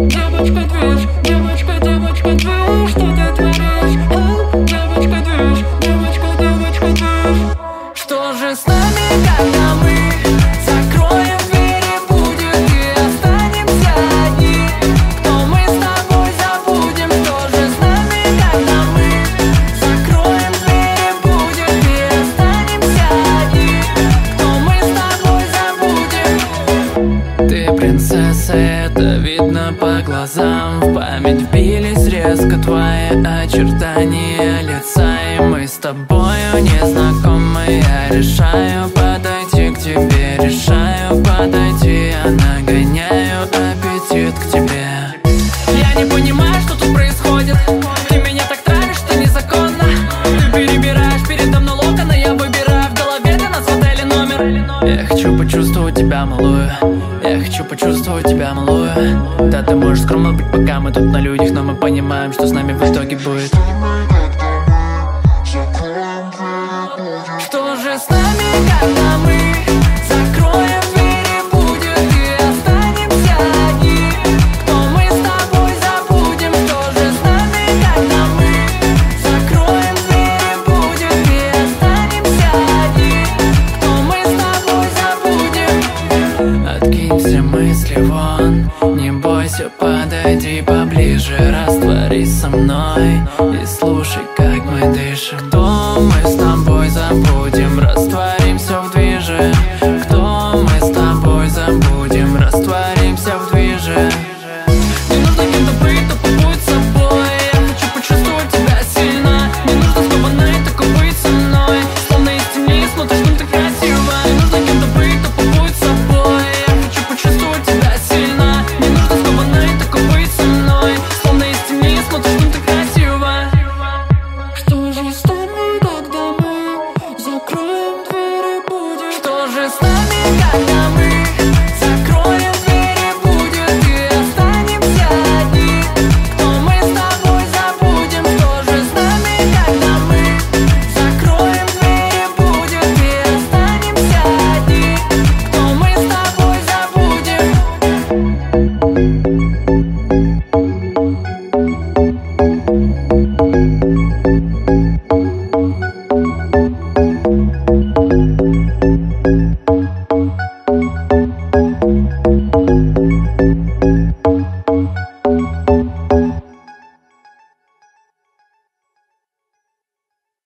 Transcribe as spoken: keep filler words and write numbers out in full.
Девочка движ, девочка, девочка движ, что ты творишь? Оу, девочка движ, девочка, девочка движ. Что же с нами, когда мы закроем двери, будет и останемся одни? Кто мы с тобой забудем? Что же с нами, когда мы закроем двери, будет и останемся одни? Кто мы с тобой забудем? Ты принцесса, это видно по глазам. В память вбились резко твои очертания лица. И мы с тобою незнакомы. Я решаю подойти к тебе, решаю подойти. Я нагоняю аппетит к тебе. Я не понимаю, что тут происходит. Ты меня так травишь, что незаконно. Ты перебираешь передо мной локоны. Я выбираю в голове для нас в отеле номер. Я хочу почувствовать тебя, малую. Я хочу почувствовать тебя, малую. Да, ты можешь скромно быть, пока мы тут на людях, но мы понимаем, что с нами в итоге будет. Что же с нами, когда мы закроем двери, будет и останемся одни? Кто мы с тобой забудем? Что же с нами, когда мы закроем двери, будет и останемся одни? Кто мы с тобой забудем? Откинь все мысли вон, не бойся, подойди поближе, растворись со мной.